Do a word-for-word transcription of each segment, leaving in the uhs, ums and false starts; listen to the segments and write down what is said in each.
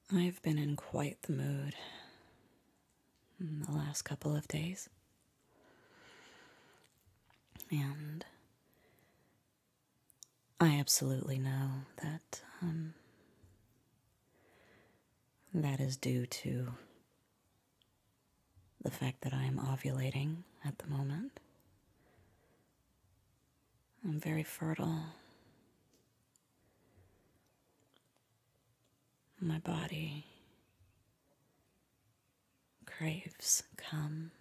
I've been in quite the mood in the last couple of days. And I absolutely know that um, that is due to the fact that I am ovulating at the moment. I'm very fertile. My body craves cum.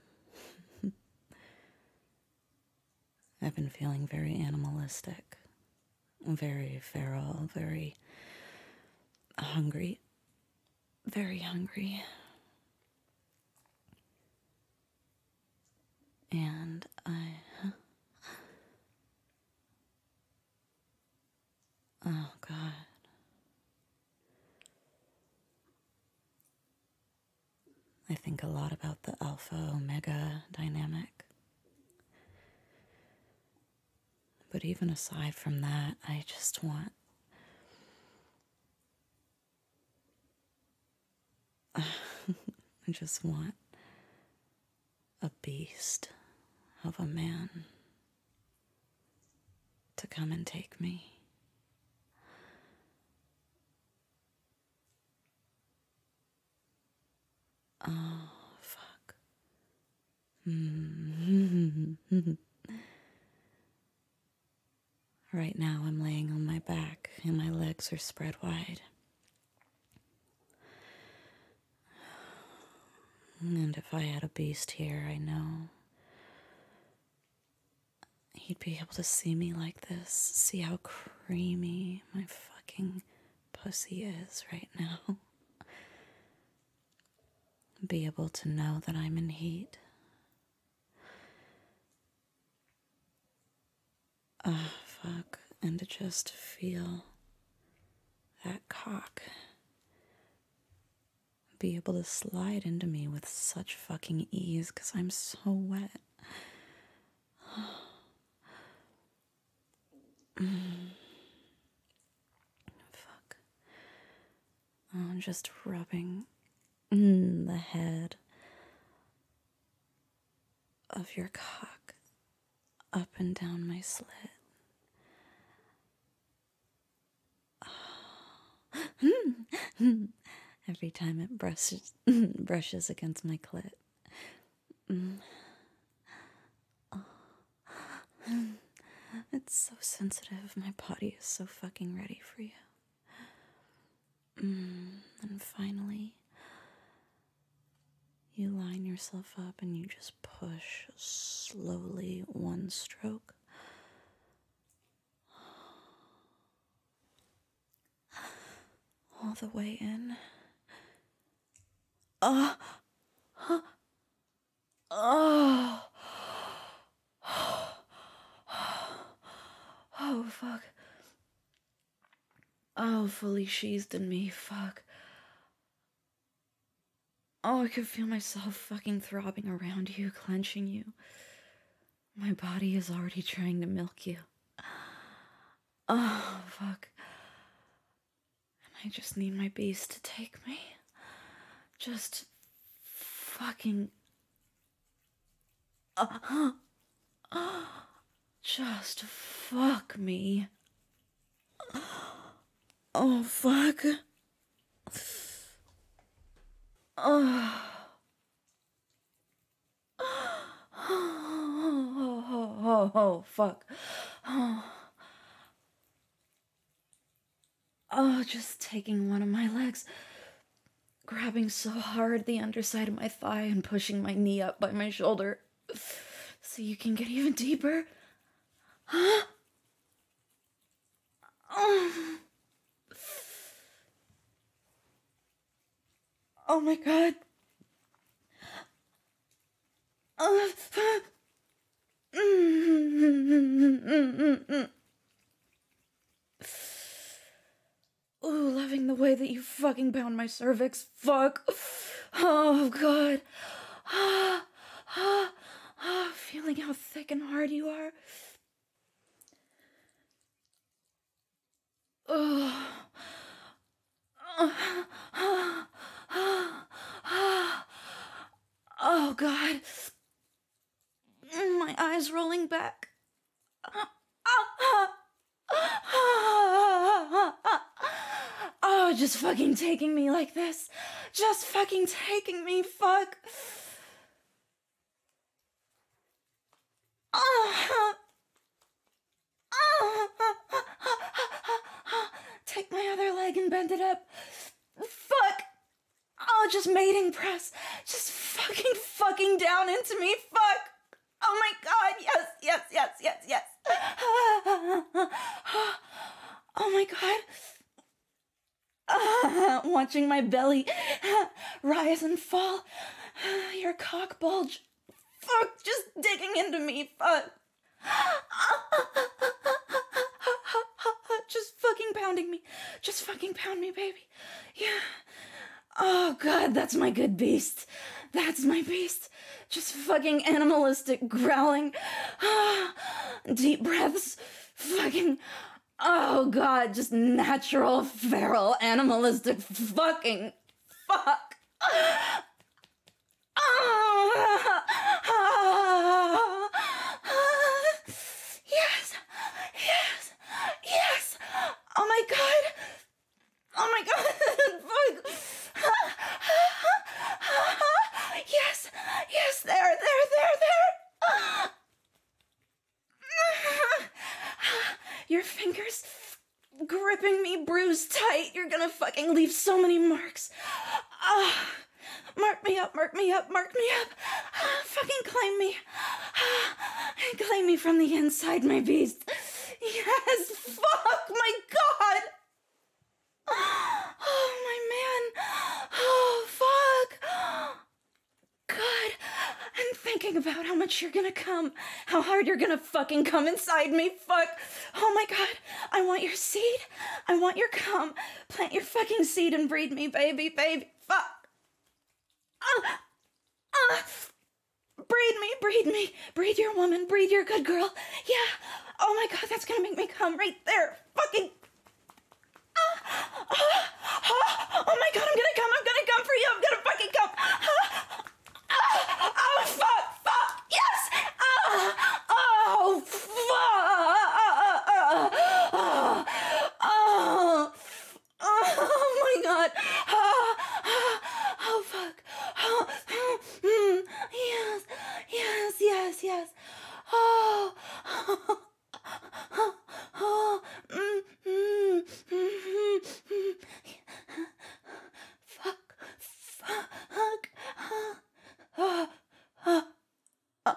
I've been feeling very animalistic, very feral, very hungry, very hungry. And I... Oh, God. I think a lot about the alpha-omega dynamic. But even aside from that, I just want... I just want a beast of a man to come and take me. Oh, fuck. Right now I'm laying on my back and my legs are spread wide. And if I had a beast here, I know he'd be able to see me like this, see how creamy my fucking pussy is right now. Be able to know that I'm in heat. Ah, oh, fuck. And to just feel that cock be able to slide into me with such fucking ease because I'm so wet. mm. Fuck. Oh, I'm just rubbing mm, the head of your cock up and down my slit. Every time it brushes brushes against my clit. Mm. Oh. It's so sensitive. My body is so fucking ready for you. Mm. And finally, you line yourself up and you just push slowly, one stroke. All the way in. Oh. Oh. Oh, fuck. Oh, fully sheathed in me, fuck. Oh, I could feel myself fucking throbbing around you, clenching you. My body is already trying to milk you. Oh, fuck. And I just need my beast to take me. Just fucking... Uh, uh, just fuck me. Oh, fuck. Oh. Oh, oh, oh, oh, fuck. Oh. Oh, just taking one of my legs, grabbing so hard the underside of my thigh and pushing my knee up by my shoulder so you can get even deeper. Huh? Oh. Oh my god. Oh. Ooh, loving the way that you fucking pound my cervix. Fuck. Oh, God. Ah, ah, ah, feeling how thick and hard you are. Oh. Oh. back. Oh, just fucking taking me like this. Just fucking taking me, fuck. Take my other leg and bend it up. Fuck. Oh, just mating press. Just fucking fucking down into me. Fuck. Oh my god. Yes, yes, yes, yes, yes. Oh my god. Uh, watching my belly rise and fall. Your cock bulge. Fuck, just digging into me. Fuck. Just fucking pounding me. Just fucking pound me, baby. Yeah. Oh god, that's my good beast. That's my beast. Just fucking animalistic growling. Deep breaths. Fucking... Oh god, just natural, feral, animalistic fucking fuck. Yes, yes, yes. Oh my god. Oh my god. Fuck. Yes, yes, there, there, there, there. Your fingers gripping me bruised tight. You're gonna fucking leave so many marks. Ah, mark me up, mark me up, mark me up. Ah, fucking claim me. Ah, claim me from the inside, my beast. Yes, fuck, my god. Oh, my man. Oh, fuck. God, I'm thinking about how much you're gonna come. How hard you're gonna fucking come inside me. Fuck. Oh my god. I want your seed. I want your cum. Plant your fucking seed and breed me, baby, baby. Fuck. Uh, uh. Breed me, breed me. Breed your woman. Breed your good girl. Yeah. Oh my god, that's gonna make me come right there. Fucking. Uh, uh, uh, oh my god, I'm gonna come. I'm gonna come for you. I'm gonna fucking come. Uh, Oh, oh, fuck, fuck, yes! Oh, oh fuck! Oh, oh, oh my god! Oh, oh, oh fuck! Oh, oh, mm, yes, yes, yes, yes! Oh, oh, oh, oh, mm, mm, mm, mm, fuck, fuck, oh. Oh, oh, oh,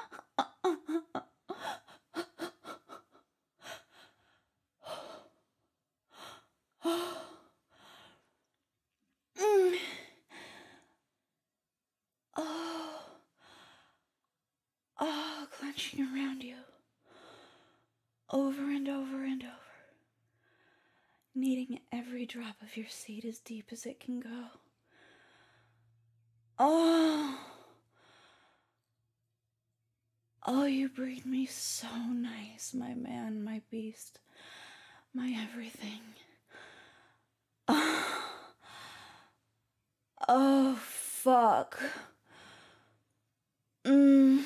oh, mm. Oh, oh, clenching around you, over and over and over, kneading every drop of your seed as deep as it can go. Oh, oh, you breed me so nice, my man, my beast, my everything. Oh, oh fuck. Mm.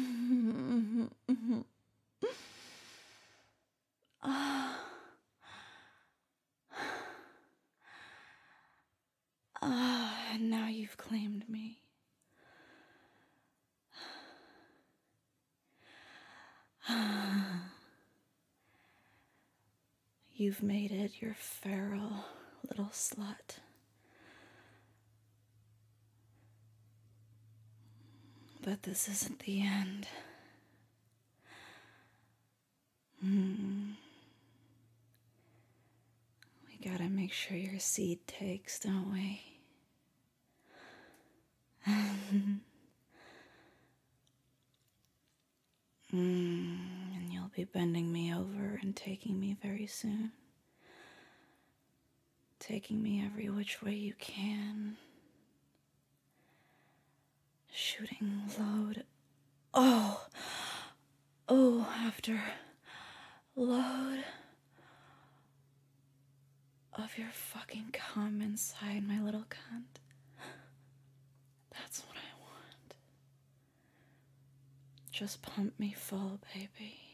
Ah. Ah, and now you've claimed me. You've made it your feral little slut. But this isn't the end. Hmm. We gotta make sure your seed takes, don't we? mm, and you'll be bending me over and taking me very soon. Taking me every which way you can. Shooting load. Oh! Oh, after load of your fucking cum inside my little cunt. That's what I want. Just pump me full, baby.